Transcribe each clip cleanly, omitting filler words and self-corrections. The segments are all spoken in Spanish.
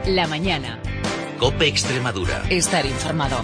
La mañana. COPE Extremadura. Estar informado.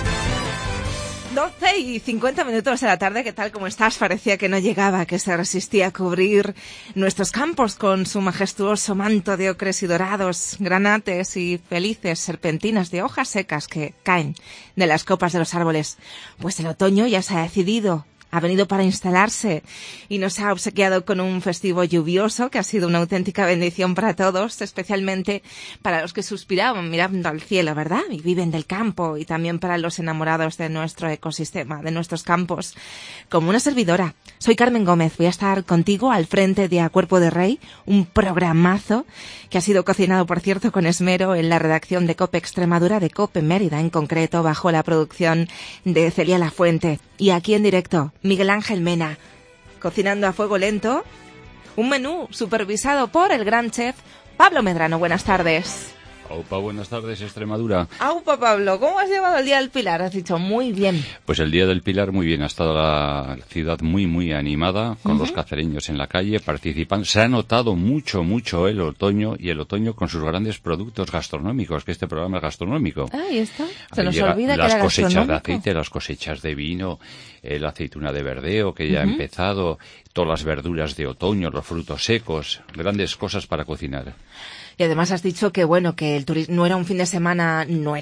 12:50 de la tarde, ¿qué tal? ¿Cómo estás? Parecía que no llegaba, que se resistía a cubrir nuestros campos con su majestuoso manto de ocres y dorados, granates y felices serpentinas de hojas secas que caen de las copas de los árboles. Pues el otoño ya se ha decidido. Ha venido para instalarse y nos ha obsequiado con un festivo lluvioso que ha sido una auténtica bendición para todos, especialmente para los que suspiraban mirando al cielo, ¿verdad? Y viven del campo, y también para los enamorados de nuestro ecosistema, de nuestros campos. Como una servidora, soy Carmen Gómez, voy a estar contigo al frente de A Cuerpo de Rey, un programazo que ha sido cocinado, por cierto, con esmero en la redacción de COPE Extremadura, de COPE Mérida en concreto, bajo la producción de Celia Lafuente. Y aquí en directo, Miguel Ángel Mena, cocinando a fuego lento, un menú supervisado por el gran chef Pablo Medrano. Buenas tardes. Aupa, buenas tardes, Extremadura. Aupa, Pablo, ¿cómo has llevado el Día del Pilar? Has dicho muy bien. Pues el Día del Pilar muy bien, ha estado la ciudad muy animada, con los cacereños en la calle participando. Se ha notado mucho el otoño, y el otoño con sus grandes productos gastronómicos, que este programa es gastronómico. Ahí está, se Ahí nos olvida que las era cosechas de gastronómico. aceite, las cosechas de vino, la aceituna de verdeo que ya ha empezado, todas las verduras de otoño, los frutos secos, grandes cosas para cocinar. Y además has dicho que, bueno, que el turismo no era fin de semana,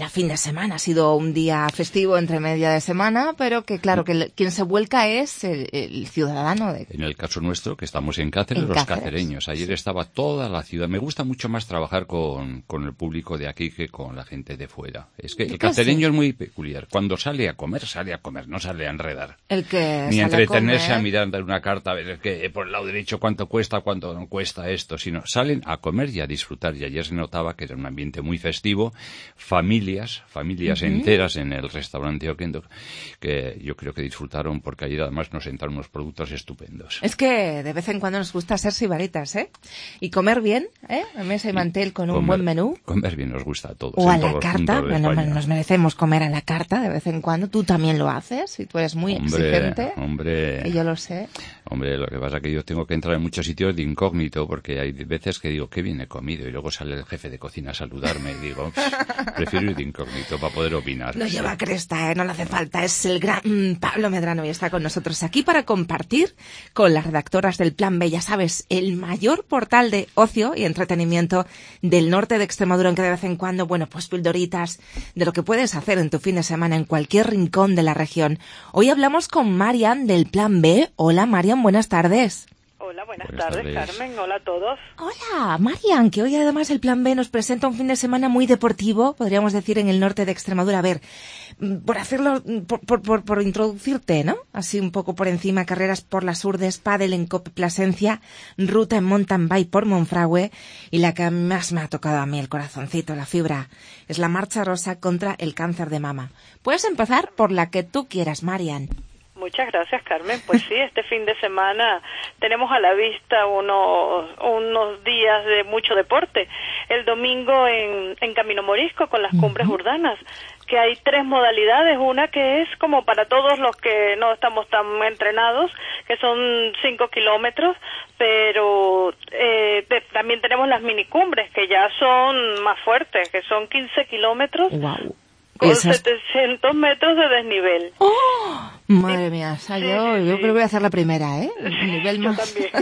ha sido un día festivo entre media de semana, pero que, claro, que quien se vuelca es el ciudadano. En el caso nuestro, que estamos en Cáceres, los cacereños. Ayer estaba toda la ciudad. Me gusta mucho más trabajar con el público de aquí que con la gente de fuera. Es que el cacereño es muy peculiar. Cuando sale a comer, no sale a enredar. El que ni a entretenerse a a mirar una carta, a ver que por el lado derecho cuánto cuesta, cuánto no cuesta esto, sino salen a comer y a disfrutar. Y ayer se notaba que era un ambiente muy festivo, familias enteras en el restaurante Oquendo, que yo creo que disfrutaron, porque ayer además nos entraron unos productos estupendos. Es que de vez en cuando nos gusta ser sibaritas, ¿eh? Y comer bien, a mesa y mantel con un buen menú. Comer bien nos gusta a todos. O a la carta, bueno, nos merecemos comer a la carta de vez en cuando. Tú también lo haces, y tú eres muy exigente. Hombre, y yo lo sé. Hombre, lo que pasa es que yo tengo que entrar en muchos sitios de incógnito, porque hay veces que digo, qué bien he comido, y luego sale el jefe de cocina a saludarme y digo, prefiero ir de incógnito para poder opinar. No lleva cresta, no le hace falta, es el gran Pablo Medrano, y está con nosotros aquí para compartir con las redactoras del Plan B, ya sabes, el mayor portal de ocio y entretenimiento del norte de Extremadura, en que de vez en cuando, bueno, pues pildoritas de lo que puedes hacer en tu fin de semana en cualquier rincón de la región. Hoy hablamos con Marian del Plan B. Hola Marian, buenas tardes. Hola, buenas tardes, Carmen. Hola a todos. Hola, Marian, que hoy además el Plan B nos presenta un fin de semana muy deportivo, podríamos decir, en el norte de Extremadura. A ver, por hacerlo, por introducirte, ¿no? Así un poco por encima, carreras por las Urdes, pádel en Cope Plasencia, ruta en mountain bike por Monfragüe, y la que más me ha tocado a mí el corazoncito, la fibra, es la Marcha Rosa contra el cáncer de mama. Puedes empezar por la que tú quieras, Marian. Muchas gracias, Carmen. Pues sí, este fin de semana tenemos a la vista unos días de mucho deporte. El domingo en Camino Morisco con las cumbres urdanas, que hay 3 modalidades. Una que es como para todos los que no estamos tan entrenados, que son 5 kilómetros, pero también tenemos las minicumbres, que ya son más fuertes, que son 15 kilómetros. Wow. Con 700 metros de desnivel. ¡Oh! Madre mía, Sí, yo creo que voy a hacer la primera, ¿eh? El nivel yo más. también.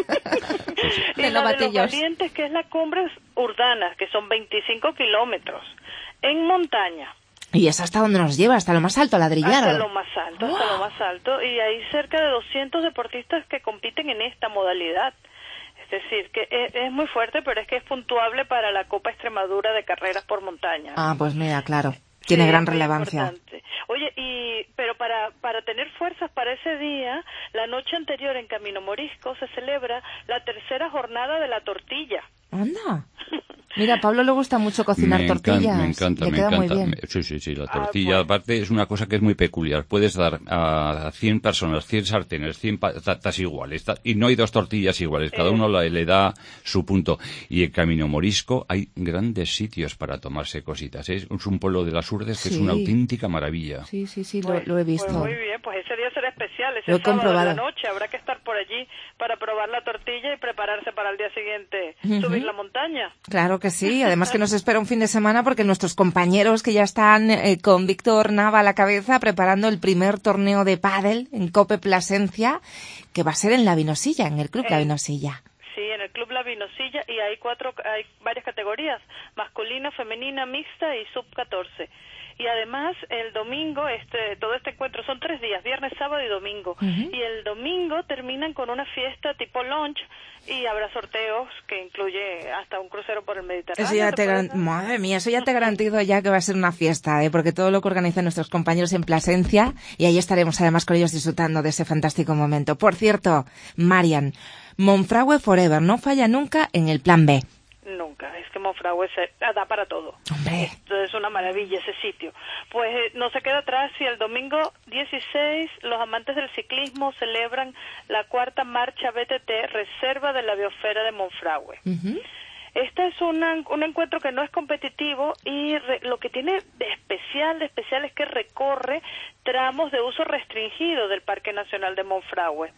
Y De la de los novatillos. valientes, que es la cumbre urbana, que son 25 kilómetros en montaña. ¿Y es hasta dónde nos lleva? ¿Hasta lo más alto, ladrillar? Hasta lo más alto. Y hay cerca de 200 deportistas que compiten en esta modalidad. Es decir, que es muy fuerte, pero es que es puntuable para la Copa Extremadura de carreras por montaña. Ah, pues mira, claro. Tiene gran relevancia. Importante. Oye, pero para tener fuerzas para ese día, la noche anterior en Camino Morisco se celebra la 3ª jornada de la tortilla. Anda. Mira, a Pablo le gusta mucho cocinar tortillas. Me encanta. Muy bien. Sí, la tortilla, aparte, es una cosa que es muy peculiar. Puedes dar a 100 personas, 100 sartenes, 100 patatas iguales, y no hay 2 tortillas iguales, cada uno le da su punto. Y en Camino Morisco hay grandes sitios para tomarse cositas. Es un pueblo de las Urdes que es una auténtica maravilla. Sí, lo he visto. Pues muy bien, pues ese día será especial especial ese Lo he sábado comprobado. en la noche. Habrá que estar por allí para probar la tortilla y prepararse para el día siguiente subir la montaña. Claro que sí, además que nos espera un fin de semana porque nuestros compañeros que ya están con Víctor Nava a la cabeza preparando el primer torneo de pádel en Cope Plasencia, que va a ser en La Vinosilla, en el Club La Vinosilla. Sí, en el Club La Vinosilla, y hay varias categorías: masculina, femenina, mixta y sub-14. Y además el domingo, todo este encuentro son 3 días, viernes, sábado y domingo. Y el domingo terminan con una fiesta tipo lunch y habrá sorteos que incluye hasta un crucero por el Mediterráneo. Eso ya madre mía, eso ya te garantizo ya que va a ser una fiesta, porque todo lo que organizan nuestros compañeros en Plasencia, y ahí estaremos además con ellos disfrutando de ese fantástico momento. Por cierto, Marian, Monfragüe Forever no falla nunca en el plan B. Nunca, es que Monfragüe da para todo. Hombre. Esto es una maravilla, ese sitio. Pues no se queda atrás si el domingo 16 los amantes del ciclismo celebran la 4ª marcha BTT Reserva de la Biosfera de Monfragüe. Este es un encuentro que no es competitivo y lo que tiene de especial es que recorre tramos de uso restringido del Parque Nacional de Monfragüe.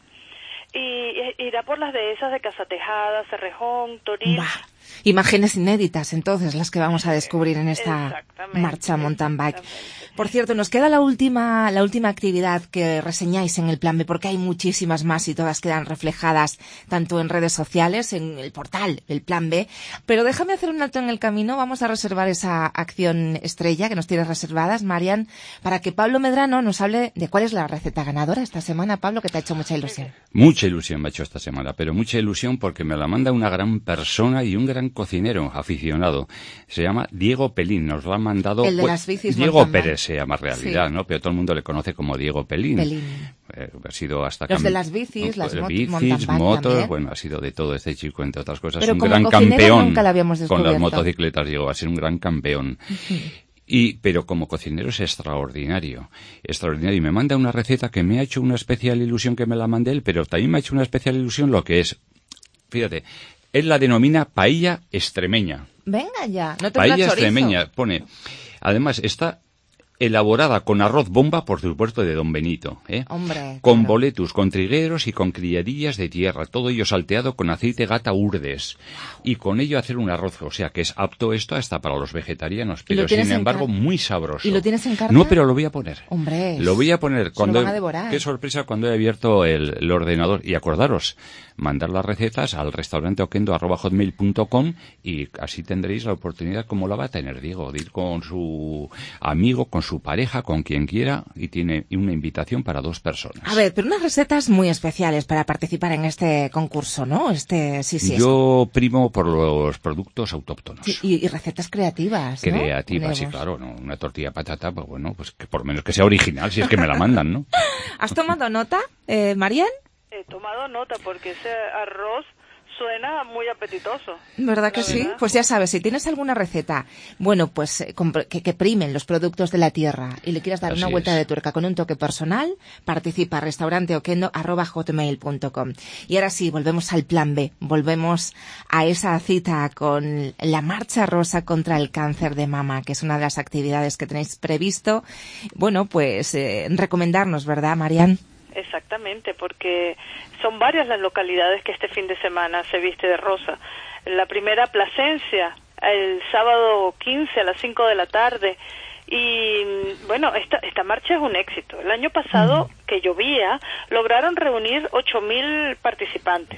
Y irá por las dehesas de Casatejada, Cerrejón, Toril. Imágenes inéditas, entonces, las que vamos a descubrir en esta marcha mountain bike. Por cierto, nos queda la última actividad que reseñáis en el plan B, porque hay muchísimas más y todas quedan reflejadas tanto en redes sociales, en el portal, el plan B. Pero déjame hacer un alto en el camino. Vamos a reservar esa acción estrella que nos tienes reservadas, Marian, para que Pablo Medrano nos hable de cuál es la receta ganadora esta semana. Pablo, que te ha hecho mucha ilusión. Mucha ilusión me ha hecho esta semana, pero mucha ilusión porque me la manda una gran persona y un gran cocinero aficionado. Se llama Diego Pelín, nos lo ha mandado... El de las bicis. Diego Pérez se llama realidad, ¿no? Pero todo el mundo le conoce como Diego Pelín. Ha sido hasta... Los de las bicis, las bicis, mountain motos, también. bueno, ha sido de todo este chico, entre otras cosas. Pero un como gran cocinero campeón nunca lo habíamos con las descubierto. motocicletas, Diego, va a ser un gran campeón. Pero como cocinero es extraordinario. Y me manda una receta que me ha hecho una especial ilusión que me la mande él, pero también me ha hecho una especial ilusión lo que es, fíjate, él la denomina paella extremeña. Venga ya, no te Paella extremeña, pone. Además, está elaborada con arroz bomba, por supuesto, de Don Benito, Hombre, con claro. boletus, con trigueros y con criadillas de tierra, todo ello salteado con aceite gata urdes, y con ello hacer un arroz, o sea que es apto esto hasta para los vegetarianos, pero sin embargo muy sabroso. ¿Y lo tienes en carta? No, pero lo voy a poner. Hombre, lo voy a poner cuando lo van a devorar. Qué sorpresa cuando he abierto el ordenador. Y acordaros, mandar las recetas al restauranteoquendo@hotmail.com y así tendréis la oportunidad, como la va a tener Diego, de ir con su amigo, con su pareja, con quien quiera, y tiene una invitación para 2 personas. A ver, pero unas recetas muy especiales para participar en este concurso, ¿no? Yo primo por los productos autóctonos. Sí, y recetas creativas, ¿no? Creativas, sí, claro, ¿no? Una tortilla de patata, pues bueno, pues que por lo menos que sea original, si es que me la mandan, ¿no? ¿Has tomado nota, Marian? He tomado nota porque ese arroz suena muy apetitoso. ¿Verdad que sí? Pues ya sabes, si tienes alguna receta, bueno, pues que primen los productos de la tierra y le quieras dar una vuelta de tuerca con un toque personal, participa restauranteoquendo@hotmail.com. Y ahora sí, volvemos al plan B, volvemos a esa cita con la Marcha Rosa contra el cáncer de mama, que es una de las actividades que tenéis previsto. Bueno, pues recomendarnos, ¿verdad, Marian? Exactamente, porque son varias las localidades que este fin de semana se viste de rosa. La primera, Plasencia, el sábado 15 a las 5 de la tarde. Y bueno, esta marcha es un éxito. El año pasado, que llovía, lograron reunir 8.000 participantes.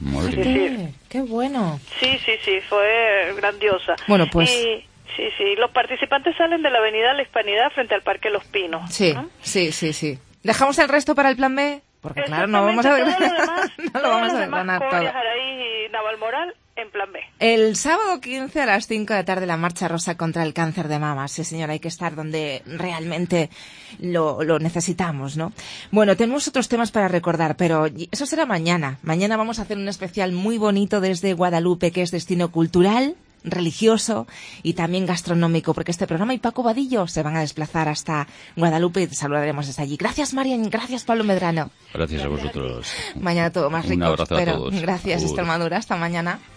¡Qué bueno! Sí, fue grandiosa. Bueno, pues... Sí, los participantes salen de la Avenida La Hispanidad frente al Parque Los Pinos. Sí, ¿no? Sí. ¿Dejamos el resto para el plan B? Porque claro, no vamos a desgranar todo. Jaraí y Navalmoral en plan B. El sábado 15 a las 5 de la tarde la Marcha Rosa contra el cáncer de mama. Sí, señora, hay que estar donde realmente lo necesitamos, ¿no? Bueno, tenemos otros temas para recordar, pero eso será mañana. Mañana vamos a hacer un especial muy bonito desde Guadalupe, que es destino cultural, religioso y también gastronómico, porque este programa y Paco Vadillo se van a desplazar hasta Guadalupe y te saludaremos desde allí. Gracias, Marian, gracias, Pablo Medrano. Gracias a vosotros. Mañana todo más rico. Un abrazo a todos. Gracias, Extremadura. Hasta mañana.